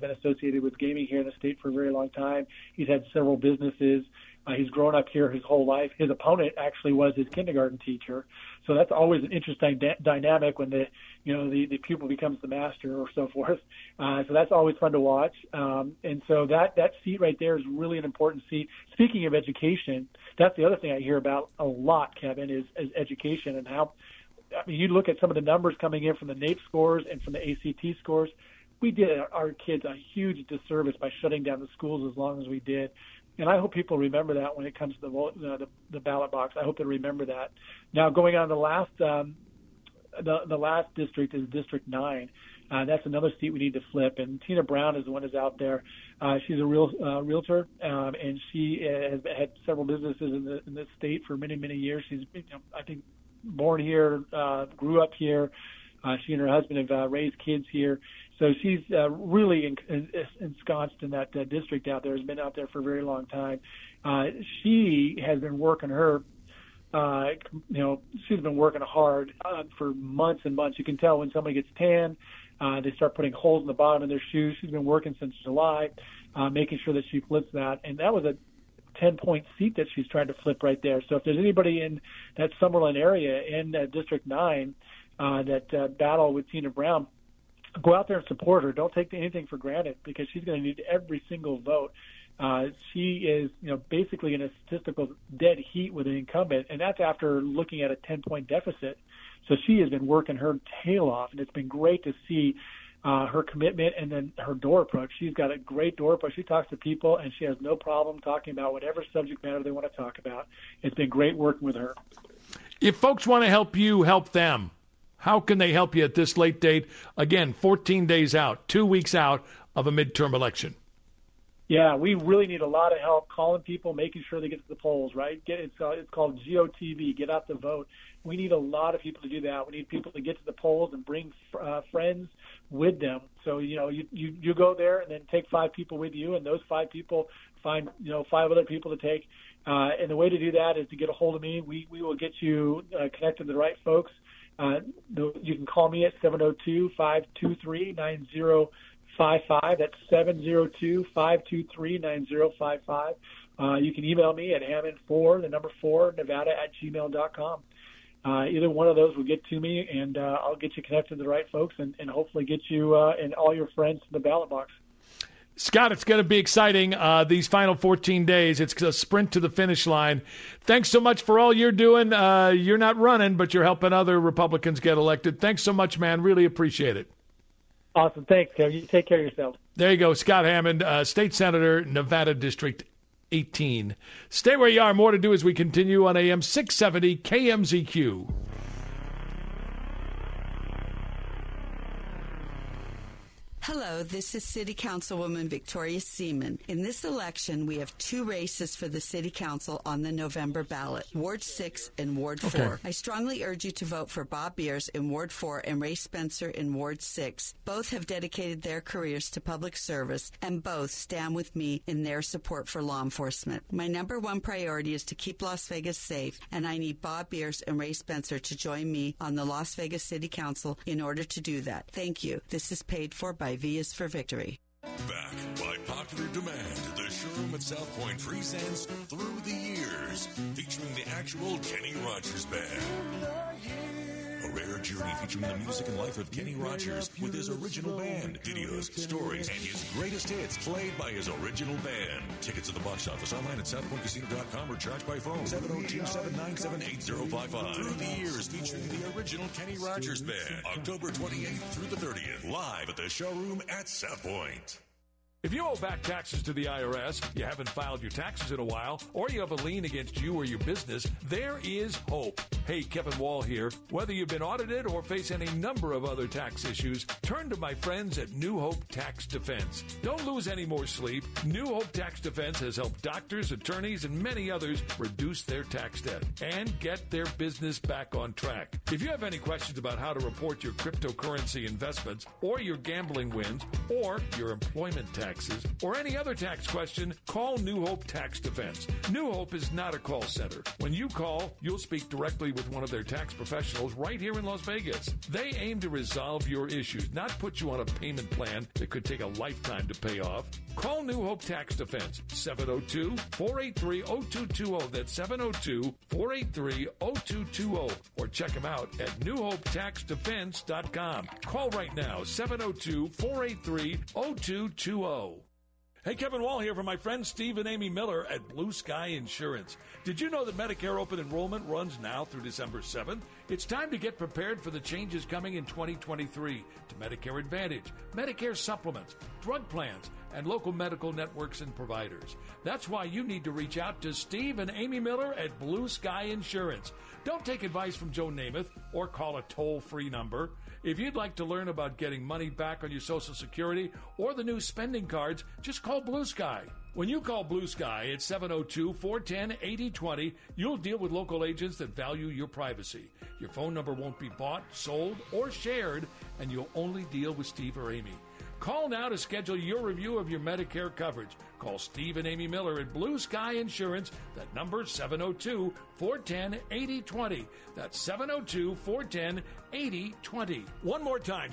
been associated with gaming here in the state for a very long time. He's had several businesses. He's grown up here his whole life. His opponent actually was his kindergarten teacher. So that's always an interesting dynamic when the pupil becomes the master or so forth. So that's always fun to watch. And so that seat right there is really an important seat. Speaking of education, that's the other thing I hear about a lot, Kevin, is education and how, you look at some of the numbers coming in from the NAEP scores and from the ACT scores. We did our kids a huge disservice by shutting down the schools as long as we did. And I hope people remember that when it comes to the vote, the ballot box. I hope they remember that. Now, going on the last district is District 9. That's another seat we need to flip. And Tina Brown is the one that's out there. She's a realtor, and she has had several businesses in the state for many, many years. She's, I think, born here, grew up here. She and her husband have raised kids here. So she's really ensconced in that district out there, has been out there for a very long time. She has been working she's been working hard for months and months. You can tell when somebody gets tan, they start putting holes in the bottom of their shoes. She's been working since July, making sure that she flips that. And that was a 10-point seat that she's trying to flip right there. So if there's anybody in that Summerlin area in District 9 that battle with Tina Brown, go out there and support her. Don't take anything for granted because she's going to need every single vote. She is, basically in a statistical dead heat with an incumbent, and that's after looking at a 10-point deficit. So she has been working her tail off, and it's been great to see her commitment and then her door approach. She's got a great door approach. She talks to people, and she has no problem talking about whatever subject matter they want to talk about. It's been great working with her. If folks want to help you, help them. How can they help you at this late date? Again, 14 days out, 2 weeks out of a midterm election. Yeah, we really need a lot of help calling people, making sure they get to the polls, right? It's called GOTV, get out the vote. We need a lot of people to do that. We need people to get to the polls and bring friends with them. So, you go there and then take 5 people with you, and those 5 people find, 5 other people to take. And the way to do that is to get a hold of me. We will get you connected to the right folks. You can call me at 702-523-9055. That's 702-523-9055. You can email me at hammond4, Nevada@gmail.com. Either one of those will get to me, and I'll get you connected to the right folks and hopefully get you and all your friends to the ballot box. Scott, it's going to be exciting these final 14 days. It's a sprint to the finish line. Thanks so much for all you're doing. You're not running, but you're helping other Republicans get elected. Thanks so much, man. Really appreciate it. Awesome. Thanks, Kevin. You take care of yourself. There you go. Scott Hammond, State Senator, Nevada District 18. Stay where you are. More to do as we continue on AM 670 KMZQ. Hello, this is City Councilwoman Victoria Seaman. In this election, we have 2 races for the City Council on the November ballot, Ward 6 and Ward 4. Okay. I strongly urge you to vote for Bob Beers in Ward 4 and Ray Spencer in Ward 6. Both have dedicated their careers to public service, and both stand with me in their support for law enforcement. My number 1 priority is to keep Las Vegas safe, and I need Bob Beers and Ray Spencer to join me on the Las Vegas City Council in order to do that. Thank you. This is paid for by V is for Victory. Back by popular demand, the showroom at South Point presents Through the Years, featuring the actual Kenny Rogers Band. A rare journey featuring the music and life of Kenny Rogers with his original band, videos, stories, and his greatest hits played by his original band. Tickets at the box office online at southpointcasino.com or charged by phone 702-797-8055. Through the Years featuring the original Kenny Rogers Band, October 28th through the 30th, live at the showroom at South Point. If you owe back taxes to the IRS, you haven't filed your taxes in a while, or you have a lien against you or your business, there is hope. Hey, Kevin Wall here. Whether you've been audited or face any number of other tax issues, turn to my friends at New Hope Tax Defense. Don't lose any more sleep. New Hope Tax Defense has helped doctors, attorneys, and many others reduce their tax debt and get their business back on track. If you have any questions about how to report your cryptocurrency investments or your gambling wins or your employment tax taxes, or any other tax question, call New Hope Tax Defense. New Hope is not a call center. When you call, you'll speak directly with one of their tax professionals right here in Las Vegas. They aim to resolve your issues, not put you on a payment plan that could take a lifetime to pay off. Call New Hope Tax Defense, 702-483-0220. That's 702-483-0220. Or check them out at newhopetaxdefense.com. Call right now, 702-483-0220. Hey, Kevin Wall here from my friend Steve and Amy Miller at Blue Sky Insurance. Did you know that Medicare open enrollment runs now through December 7th? It's time to get prepared for the changes coming in 2023 to Medicare Advantage, Medicare supplements, drug plans, and local medical networks and providers. That's why you need to reach out to Steve and Amy Miller at Blue Sky Insurance. Don't take advice from Joe Namath or call a toll-free number. If you'd like to learn about getting money back on your Social Security or the new spending cards, just call Blue Sky. When you call Blue Sky at 702-410-8020, you'll deal with local agents that value your privacy. Your phone number won't be bought, sold, or shared, and you'll only deal with Steve or Amy. Call now to schedule your review of your Medicare coverage. Call Steve and Amy Miller at Blue Sky Insurance. That number is 702-410-8020. That's 702-410-8020. One more time,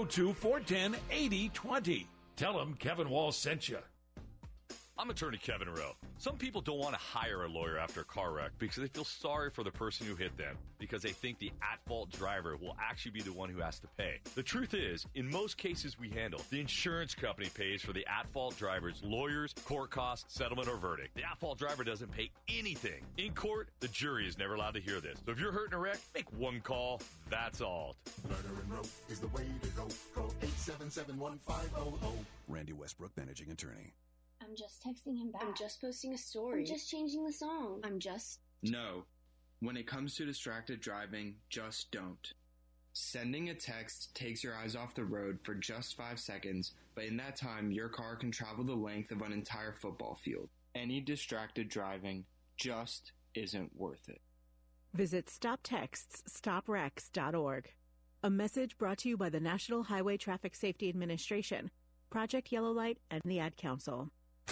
702-410-8020. Tell them Kevin Wall sent you. I'm attorney Kevin Rowe. Some people don't want to hire a lawyer after a car wreck because they feel sorry for the person who hit them, because they think the at-fault driver will actually be the one who has to pay. The truth is, in most cases we handle, the insurance company pays for the at-fault driver's lawyers, court costs, settlement, or verdict. The at-fault driver doesn't pay anything. In court, the jury is never allowed to hear this. So if you're hurt in a wreck, make one call. That's all. Murder and rope is the way to go. Call 877-1500. Randy Westbrook, managing attorney. I'm just texting him back. I'm just posting a story. I'm just changing the song. No. When it comes to distracted driving, just don't. Sending a text takes your eyes off the road for just 5 seconds, but in that time, your car can travel the length of an entire football field. Any distracted driving just isn't worth it. Visit StopTextsStopWrecks.org. A message brought to you by the National Highway Traffic Safety Administration, Project Yellow Light, and the Ad Council.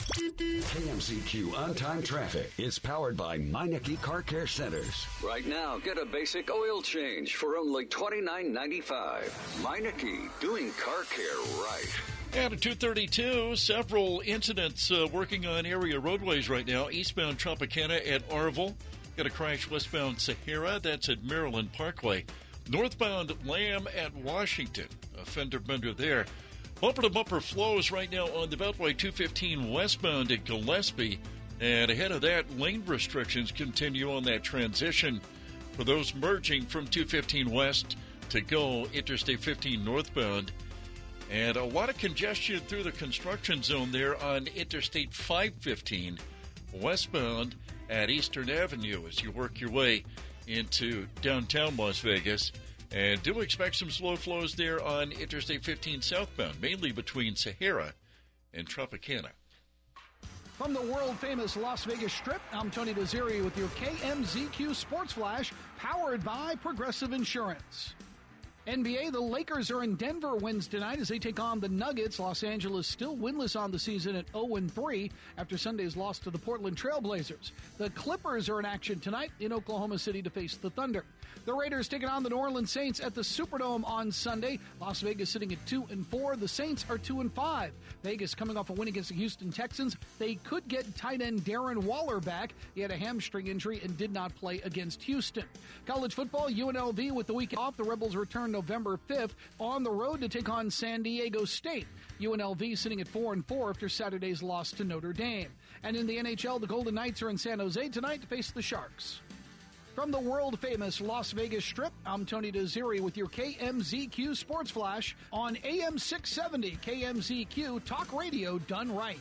KMZQ On-Time Traffic is powered by Meineke Car Care Centers. Right now, get a basic oil change for only $29.95. Meineke, doing car care right. And at 2:32, several incidents working on area roadways right now. Eastbound Tropicana at Arville. Got a crash westbound Sahara. That's at Maryland Parkway. Northbound Lamb at Washington. A fender bender there. Bumper-to-bumper flows right now on the Beltway 215 westbound at Gillespie. And ahead of that, lane restrictions continue on that transition for those merging from 215 west to go Interstate 15 northbound. And a lot of congestion through the construction zone there on Interstate 515 westbound at Eastern Avenue as you work your way into downtown Las Vegas. And do expect some slow flows there on Interstate 15 southbound, mainly between Sahara and Tropicana. From the world-famous Las Vegas Strip, I'm Tony Desiri with your KMZQ Sports Flash, powered by Progressive Insurance. NBA, the Lakers are in Denver Wednesday night as they take on the Nuggets. Los Angeles still winless on the season at 0-3 after Sunday's loss to the Portland Trail Blazers. The Clippers are in action tonight in Oklahoma City to face the Thunder. The Raiders taking on the New Orleans Saints at the Superdome on Sunday. Las Vegas sitting at 2-4. The Saints are 2-5. Vegas coming off a win against the Houston Texans. They could get tight end Darren Waller back. He had a hamstring injury and did not play against Houston. College football, UNLV with the week off. The Rebels return November 5th on the road to take on San Diego State. UNLV sitting at 4-4 after Saturday's loss to Notre Dame. And in the NHL, the Golden Knights are in San Jose tonight to face the Sharks. From the world-famous Las Vegas Strip, I'm Tony Desiri with your KMZQ Sports Flash on AM 670 KMZQ Talk Radio done right.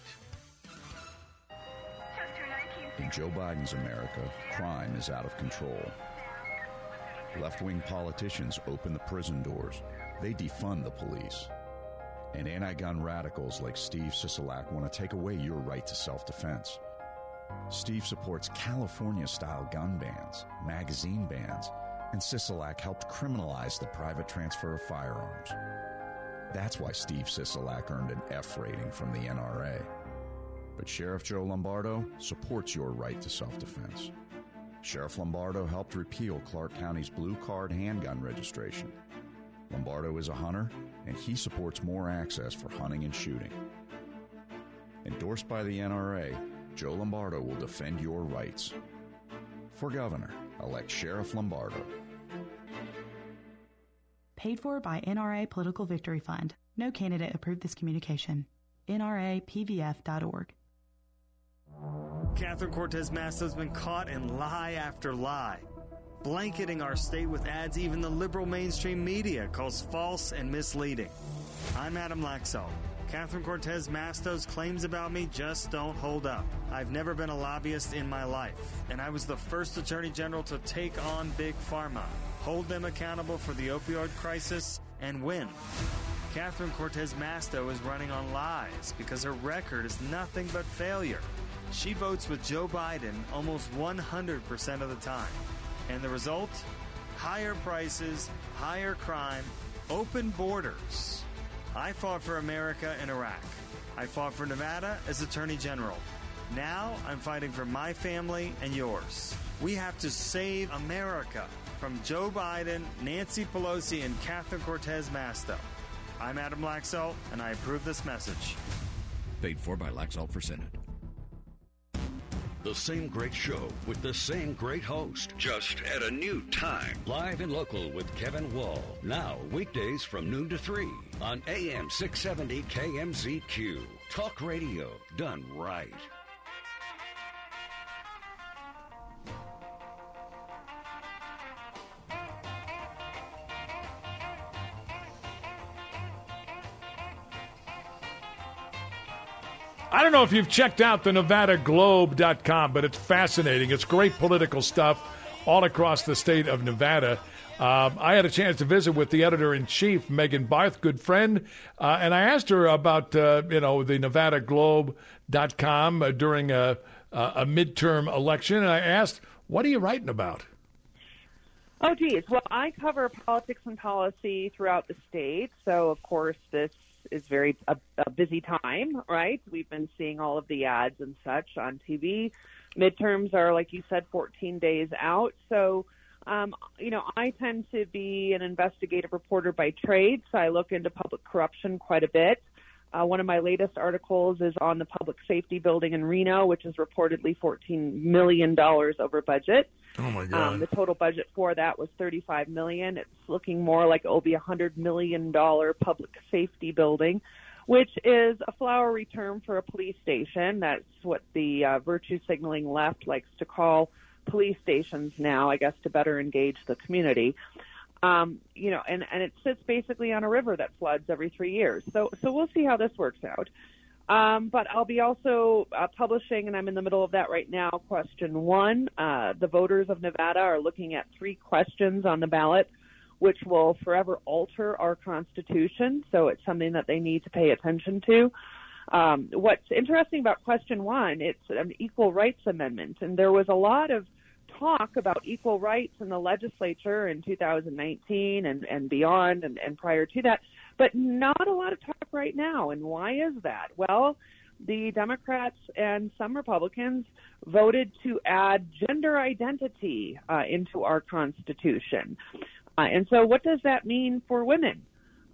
In Joe Biden's America, crime is out of control. Left-wing politicians open the prison doors. They defund the police. And anti-gun radicals like Steve Sisolak want to take away your right to self-defense. Steve supports California-style gun bans, magazine bans, and Sisolak helped criminalize the private transfer of firearms. That's why Steve Sisolak earned an F rating from the NRA. But Sheriff Joe Lombardo supports your right to self-defense. Sheriff Lombardo helped repeal Clark County's blue card handgun registration. Lombardo is a hunter, and he supports more access for hunting and shooting. Endorsed by the NRA, Joe Lombardo will defend your rights. For governor, elect Sheriff Lombardo. Paid for by NRA Political Victory Fund. No candidate approved this communication. NRAPVF.org. Catherine Cortez Masto has been caught in lie after lie, blanketing our state with ads even the liberal mainstream media calls false and misleading. I'm Adam Laxalt. Catherine Cortez Masto's claims about me just don't hold up. I've never been a lobbyist in my life, and I was the first Attorney General to take on Big Pharma, hold them accountable for the opioid crisis, and win. Catherine Cortez Masto is running on lies because her record is nothing but failure. She votes with Joe Biden almost 100% of the time. And the result? Higher prices, higher crime, open borders. I fought for America in Iraq. I fought for Nevada as Attorney General. Now I'm fighting for my family and yours. We have to save America from Joe Biden, Nancy Pelosi, and Catherine Cortez Masto. I'm Adam Laxalt, and I approve this message. Paid for by Laxalt for Senate. The same great show with the same great host, just at a new time. Live and local with Kevin Wall. Now, weekdays from noon to 3 on AM 670 KMZQ. Talk radio done right. I don't know if you've checked out the NevadaGlobe.com, but it's fascinating. It's great political stuff all across the state of Nevada. I had a chance to visit with the editor-in-chief, Megan Barth, good friend, and I asked her about, the NevadaGlobe.com during a midterm election, and I asked, what are you writing about? Oh, geez. Well, I cover politics and policy throughout the state, so, of course, this is a busy time, right? We've been seeing all of the ads and such on TV. Midterms are, like you said, 14 days out. So, I tend to be an investigative reporter by trade, so I look into public corruption quite a bit. One of my latest articles is on the public safety building in Reno, which is reportedly $14 million over budget. Oh, my God. The total budget for that was $35 million. It's looking more like it will be a $100 million public safety building, which is a flowery term for a police station. That's what the virtue signaling left likes to call police stations now, I guess, to better engage the community. And it sits basically on a river that floods every 3 years. So we'll see how this works out. But I'll be also publishing, and I'm in the middle of that right now, question 1. The voters of Nevada are looking at 3 questions on the ballot, which will forever alter our Constitution. So it's something that they need to pay attention to. What's interesting about question 1, it's an equal rights amendment. And there was a lot of talk about equal rights in the legislature in 2019 and beyond and prior to that, but not a lot of talk right now. And why is that? Well, the Democrats and some Republicans voted to add gender identity into our Constitution. And so what does that mean for women?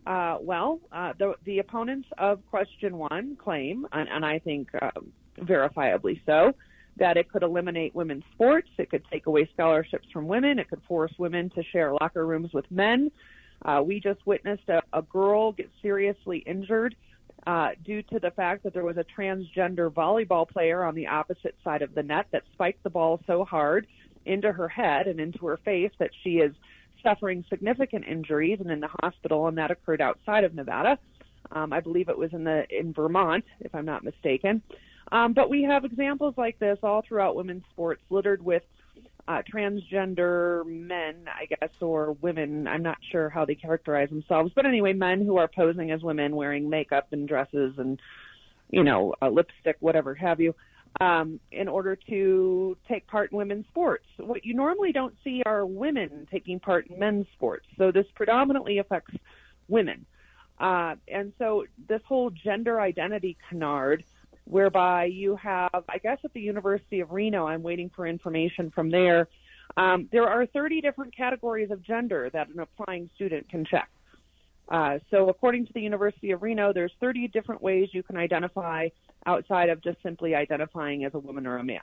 The opponents of question 1 claim, and I think verifiably so, that it could eliminate women's sports, it could take away scholarships from women, it could force women to share locker rooms with men. We just witnessed a girl get seriously injured due to the fact that there was a transgender volleyball player on the opposite side of the net that spiked the ball so hard into her head and into her face that she is suffering significant injuries and in the hospital, and that occurred outside of Nevada. I believe it was in Vermont, if I'm not mistaken. But we have examples like this all throughout women's sports, littered with transgender men, I guess, or women. I'm not sure how they characterize themselves. But anyway, men who are posing as women, wearing makeup and dresses and, lipstick, whatever have you, in order to take part in women's sports. What you normally don't see are women taking part in men's sports. So this predominantly affects women. And so this whole gender identity canard, whereby you have, I guess at the University of Reno, I'm waiting for information from there, there are 30 different categories of gender that an applying student can check. So according to the University of Reno, there's 30 different ways you can identify outside of just simply identifying as a woman or a man.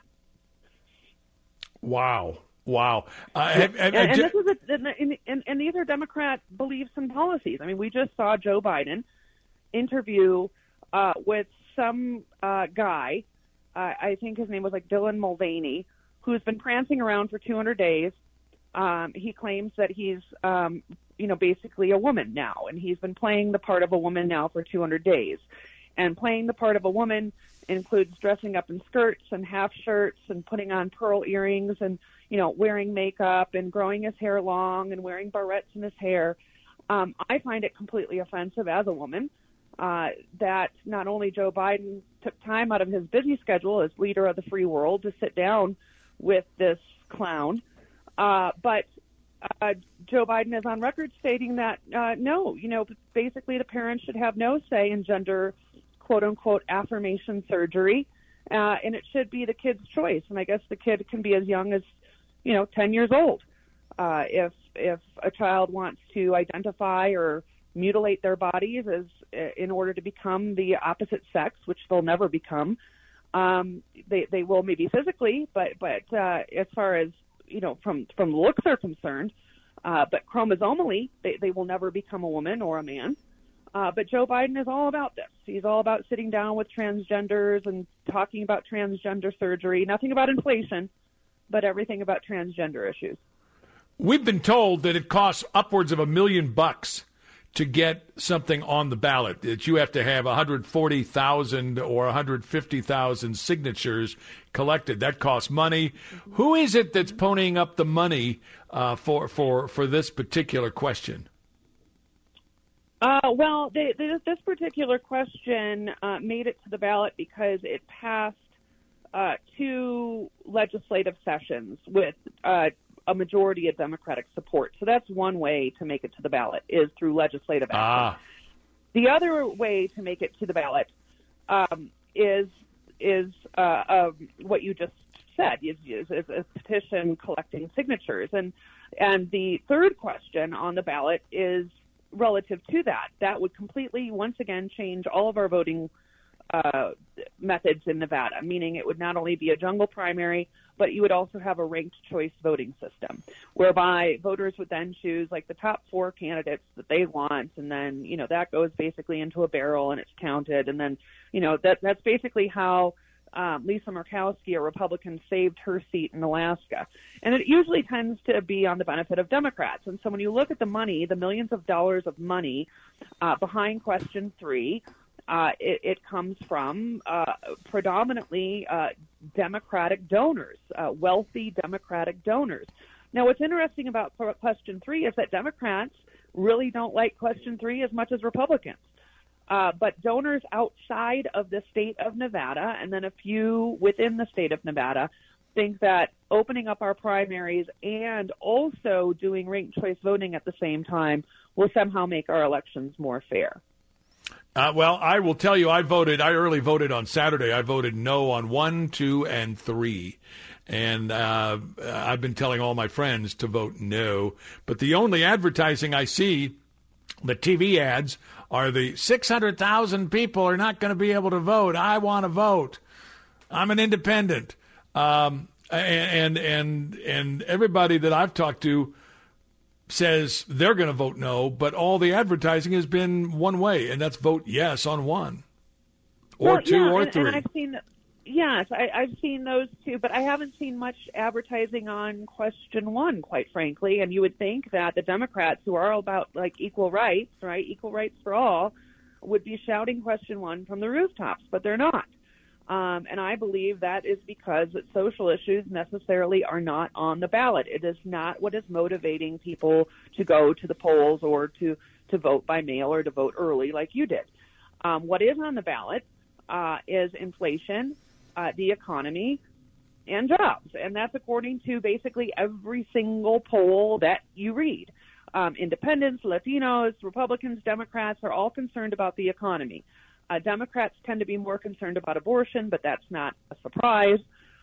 Wow. And these are Democrat beliefs and policies. I mean, we just saw Joe Biden interview with some guy, I think his name was like Dylan Mulvaney, who's been prancing around for 200 days. He claims that he's, basically a woman now, and he's been playing the part of a woman now for 200 days. And playing the part of a woman includes dressing up in skirts and half shirts and putting on pearl earrings and, wearing makeup and growing his hair long and wearing barrettes in his hair. I find it completely offensive as a woman that not only Joe Biden took time out of his busy schedule as leader of the free world to sit down with this clown, but Joe Biden is on record stating that, no, basically the parents should have no say in gender, quote-unquote, affirmation surgery, and it should be the kid's choice. And I guess the kid can be as young as, 10 years old. If a child wants to identify or mutilate their bodies as in order to become the opposite sex, which they'll never become, they will maybe physically, but as far as, from looks are concerned, but chromosomally, they will never become a woman or a man. But Joe Biden is all about this. He's all about sitting down with transgenders and talking about transgender surgery, nothing about inflation, but everything about transgender issues. We've been told that it costs upwards of $1 million to get something on the ballot, that you have to have 140,000 or 150,000 signatures collected. That costs money. Who is it that's ponying up the money for this particular question? Well, this particular question made it to the ballot because it passed 2 legislative sessions with a majority of Democratic support. So that's one way to make it to the ballot, is through legislative action. The other way to make it to the ballot is what you just said, is a petition collecting signatures. And the third question on the ballot is relative to that. That would completely, once again, change all of our voting methods in Nevada, meaning it would not only be a jungle primary, but you would also have a ranked choice voting system, whereby voters would then choose like the top 4 candidates that they want, and then, that goes basically into a barrel and it's counted, and then, that's basically how Lisa Murkowski, a Republican, saved her seat in Alaska. And it usually tends to be on the benefit of Democrats. And so when you look at the money, the millions of dollars of money behind question 3, it comes from predominantly Democratic donors, wealthy Democratic donors. Now, what's interesting about question 3 is that Democrats really don't like question 3 as much as Republicans. But donors outside of the state of Nevada, and then a few within the state of Nevada, think that opening up our primaries and also doing ranked choice voting at the same time will somehow make our elections more fair. Well, I will tell you, I early voted on Saturday. I voted no on 1, 2, and 3. And I've been telling all my friends to vote no. But the only advertising I see, the TV ads, are the 600,000 people are not going to be able to vote. I want to vote. I'm an independent. And everybody that I've talked to says they're going to vote no, but all the advertising has been one way, and that's vote yes on 1 or 2 or 3. And I've seen those too, but I haven't seen much advertising on question 1, quite frankly. And you would think that the Democrats, who are all about like equal rights, right, equal rights for all, would be shouting question 1 from the rooftops, but they're not. And I believe that is because that social issues necessarily are not on the ballot. It is not what is motivating people to go to the polls or to vote by mail or to vote early like you did. What is on the ballot is inflation, the economy, and jobs. And that's according to basically every single poll that you read. Independents, Latinos, Republicans, Democrats are all concerned about the economy. Democrats tend to be more concerned about abortion, but that's not a surprise.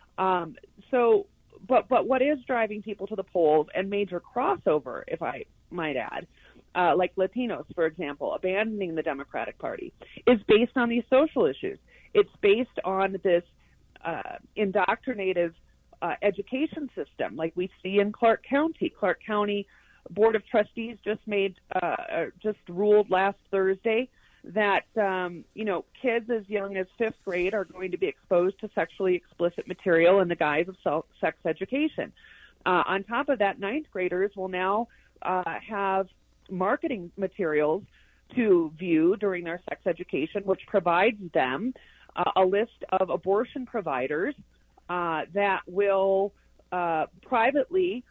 But what is driving people to the polls, and major crossover, if I might add, like Latinos, for example, abandoning the Democratic Party, is based on these social issues. It's based on this indoctrinative education system, like we see in Clark County. Clark County Board of Trustees just ruled last Thursday that kids as young as 5th grade are going to be exposed to sexually explicit material in the guise of sex education. On top of that, 9th graders will now have marketing materials to view during their sex education, which provides them a list of abortion providers that will privately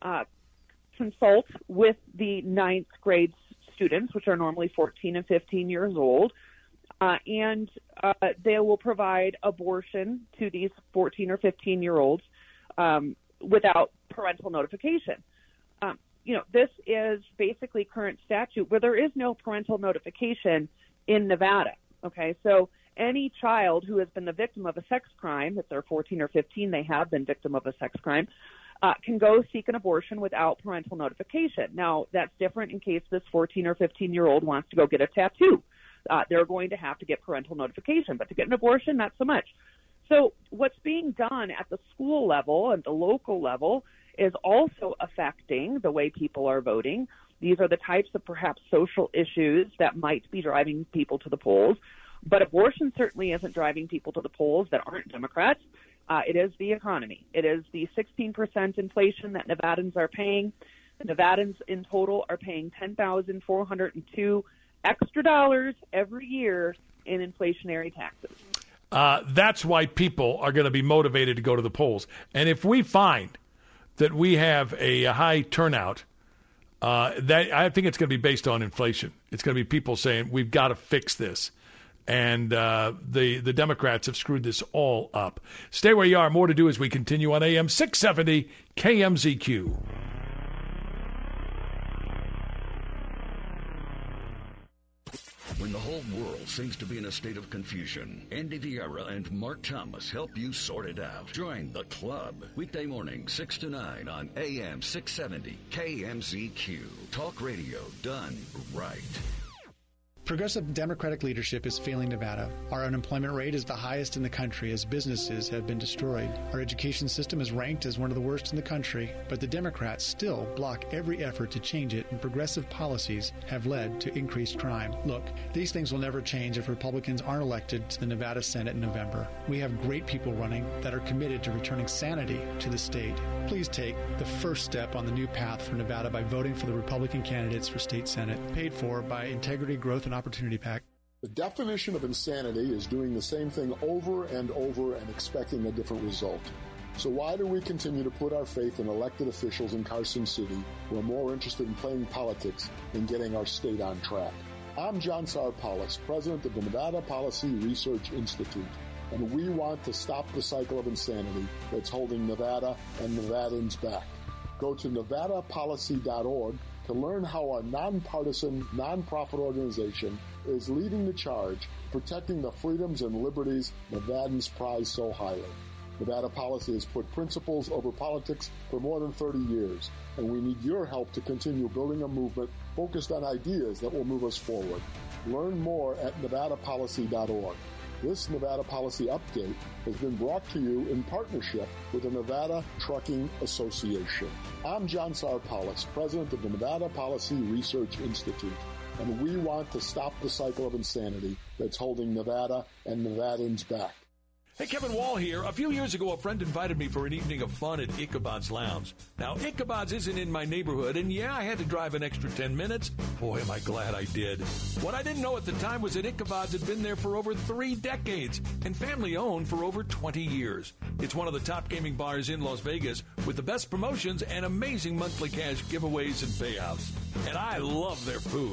consult with the 9th grade students, which are normally 14 and 15 years old, and they will provide abortion to these 14 or 15-year-olds without parental notification. This is basically current statute where there is no parental notification in Nevada. Okay, so any child who has been the victim of a sex crime, if they're 14 or 15, they have been victim of a sex crime, can go seek an abortion without parental notification. Now, that's different in case this 14 or 15-year-old wants to go get a tattoo. They're going to have to get parental notification, but to get an abortion, not so much. So what's being done at the school level and the local level is also affecting the way people are voting. These are the types of perhaps social issues that might be driving people to the polls. But abortion certainly isn't driving people to the polls that aren't Democrats. It is the economy. It is the 16% inflation that Nevadans are paying. The Nevadans in total are paying $10,402 extra dollars every year in inflationary taxes. That's why people are going to be motivated to go to the polls. And if we find that we have a high turnout, I think it's going to be based on inflation. It's going to be people saying, we've got to fix this. And the Democrats have screwed this all up. Stay where you are. More to do as we continue on AM 670 KMZQ. When the whole world seems to be in a state of confusion, Andy Vieira and Mark Thomas help you sort it out. Join the club. Weekday morning, 6 to 9 on AM 670 KMZQ. Talk radio done right. Progressive Democratic leadership is failing Nevada. Our unemployment rate is the highest in the country as businesses have been destroyed. Our education system is ranked as one of the worst in the country, but the Democrats still block every effort to change it, and progressive policies have led to increased crime. Look, these things will never change if Republicans aren't elected to the Nevada Senate in November. We have great people running that are committed to returning sanity to the state. Please take the first step on the new path for Nevada by voting for the Republican candidates for state Senate, paid for by Integrity, Growth, and Opportunity PAC. The definition of insanity is doing the same thing over and over and expecting a different result. So why do we continue to put our faith in elected officials in Carson City who are more interested in playing politics than getting our state on track? I'm John Sarpaulis, president of the Nevada Policy Research Institute, and we want to stop the cycle of insanity that's holding Nevada and Nevadans back. Go to nevadapolicy.org to learn how our nonpartisan, nonprofit organization is leading the charge, protecting the freedoms and liberties Nevadans prize so highly. Nevada Policy has put principles over politics for more than 30 years, and we need your help to continue building a movement focused on ideas that will move us forward. Learn more at nevadapolicy.org. This Nevada Policy Update has been brought to you in partnership with the Nevada Trucking Association. I'm John Sarpaulis, president of the Nevada Policy Research Institute, and we want to stop the cycle of insanity that's holding Nevada and Nevadans back. Hey, Kevin Wall here. A few years ago, a friend invited me for an evening of fun at Ichabod's Lounge. Now, Ichabod's isn't in my neighborhood, and yeah, I had to drive an extra 10 minutes. Boy, am I glad I did. What I didn't know at the time was that Ichabod's had been there for over 3 decades and family-owned for over 20 years. It's one of the top gaming bars in Las Vegas with the best promotions and amazing monthly cash giveaways and payouts. And I love their food.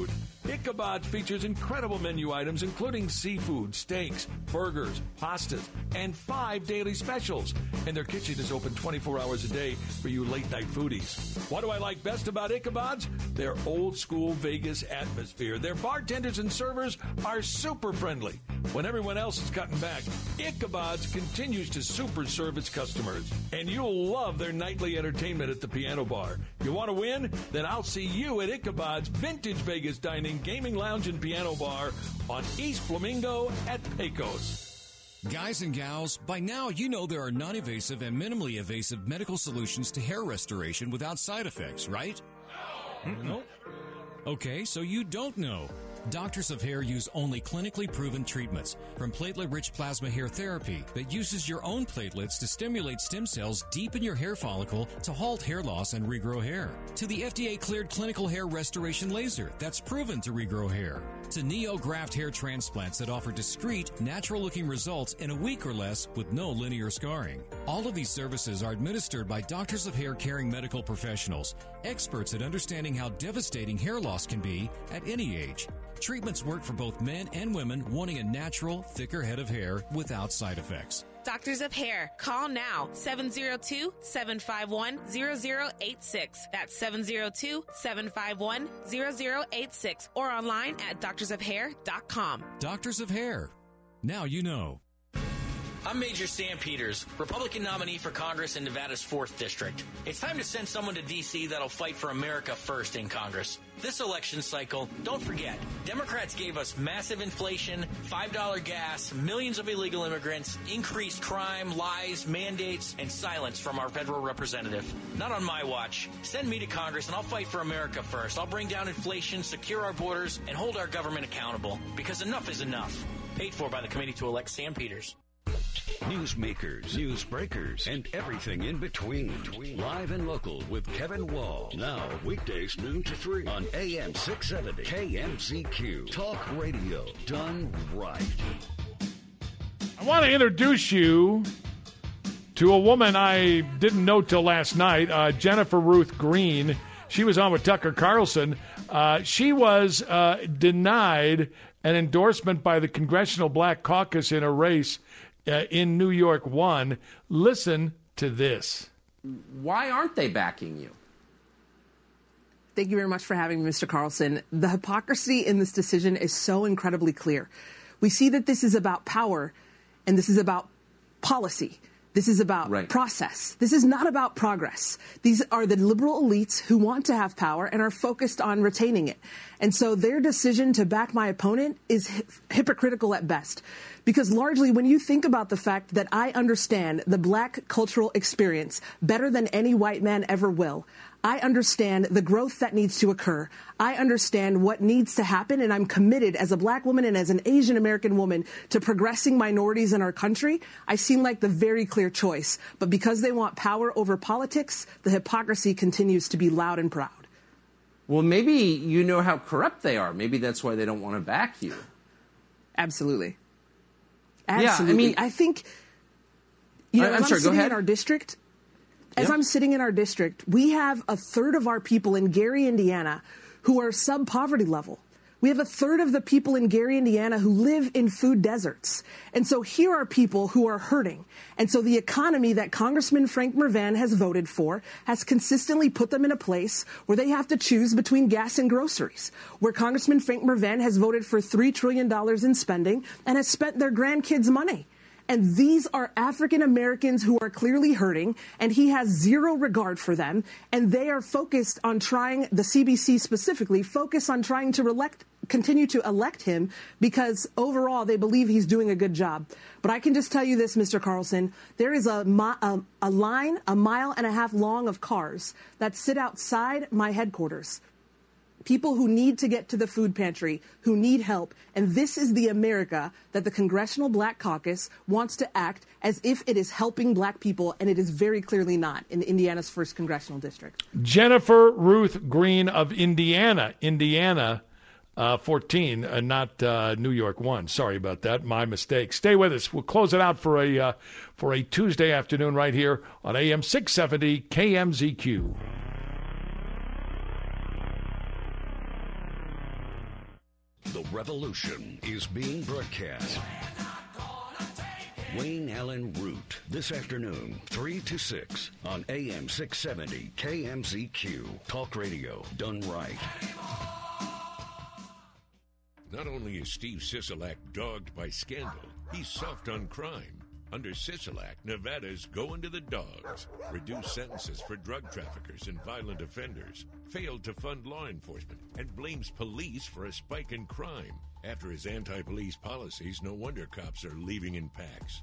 Ichabod features incredible menu items including seafood, steaks, burgers, pastas, and 5 daily specials. And their kitchen is open 24 hours a day for you late-night foodies. What do I like best about Ichabod's? Their old-school Vegas atmosphere. Their bartenders and servers are super friendly. When everyone else is cutting back, Ichabod's continues to super serve its customers. And you'll love their nightly entertainment at the piano bar. You want to win? Then I'll see you at Ichabod's Vintage Vegas Dining, Gaming Lounge, and Piano Bar on East Flamingo at Pecos. Guys and gals, by now you know there are non-invasive and minimally invasive medical solutions to hair restoration without side effects, right? No. Okay, so you don't know. Doctors of Hair use only clinically proven treatments, from platelet-rich plasma hair therapy that uses your own platelets to stimulate stem cells deep in your hair follicle to halt hair loss and regrow hair, to the FDA-cleared clinical hair restoration laser that's proven to regrow hair, to NeoGraft hair transplants that offer discreet, natural-looking results in a week or less with no linear scarring. All of these services are administered by Doctors of Hair caring medical professionals, experts at understanding how devastating hair loss can be at any age. Treatments work for both men and women wanting a natural, thicker head of hair without side effects. Doctors of Hair. Call now. 702-751-0086. That's 702-751-0086. Or online at doctorsofhair.com. Doctors of Hair. Now you know. I'm Major Sam Peters, Republican nominee for Congress in Nevada's 4th District. It's time to send someone to D.C. that'll fight for America first in Congress. This election cycle, don't forget, Democrats gave us massive inflation, $5 gas, millions of illegal immigrants, increased crime, lies, mandates, and silence from our federal representative. Not on my watch. Send me to Congress and I'll fight for America first. I'll bring down inflation, secure our borders, and hold our government accountable. Because enough is enough. Paid for by the committee to elect Sam Peters. Newsmakers, news breakers, and everything in between. Live and local with Kevin Wall. Now, weekdays noon to 3 on AM 670 KMZQ. Talk radio done right. I want to introduce you to a woman I didn't know till last night, Jennifer Ruth Green. She was on with Tucker Carlson. She was denied an endorsement by the Congressional Black Caucus in a race in New York 1. Listen to this. Why aren't they backing you? Thank you very much for having me, Mr. Carlson. The hypocrisy in this decision is so incredibly clear. We see that this is about power, and this is about policy. This is about process. This is not about progress. These are the liberal elites who want to have power and are focused on retaining it. And so their decision to back my opponent is hypocritical at best. Because largely, when you think about the fact that I understand the black cultural experience better than any white man ever will, I understand the growth that needs to occur. I understand what needs to happen, and I'm committed as a black woman and as an Asian American woman to progressing minorities in our country. I seem like the very clear choice. But because they want power over politics, the hypocrisy continues to be loud and proud. Well, maybe you know how corrupt they are. Maybe that's why they don't want to back you. Absolutely. Absolutely. Yeah, I mean, I think, I'm sorry, go ahead. In our district, as I'm sitting in our district, we have a third of our people in Gary, Indiana, who are sub-poverty level. We have a third of the people in Gary, Indiana, who live in food deserts. And so here are people who are hurting. And so the economy that Congressman Frank Mervan has voted for has consistently put them in a place where they have to choose between gas and groceries, where Congressman Frank Mervan has voted for $3 trillion in spending and has spent their grandkids' money. And these are African Americans who are clearly hurting, and he has zero regard for them. And they are focused on trying, the CBC specifically, focused on trying to continue to elect him because overall they believe he's doing a good job. But I can just tell you this, Mr. Carlson, there is a line 1.5 miles long of cars that sit outside my headquarters. People who need to get to the food pantry, who need help. And this is the America that the Congressional Black Caucus wants to act as if it is helping black people, and it is very clearly not in Indiana's 1st Congressional District. Jennifer Ruth Green of Indiana, 14, not New York 1. Sorry about that. My mistake. Stay with us. We'll close it out for a Tuesday afternoon right here on AM 670 KMZQ. revolution is being broadcast. Wayne Allen Root, this afternoon, 3 to 6 on AM 670 KMZQ. Talk radio done right. Not only is Steve Sisolak dogged by scandal, he's soft on crime. Under Sisolak, Nevada's going to the dogs. Reduced sentences for drug traffickers and violent offenders. Failed to fund law enforcement and blames police for a spike in crime. After his anti-police policies, no wonder cops are leaving in packs.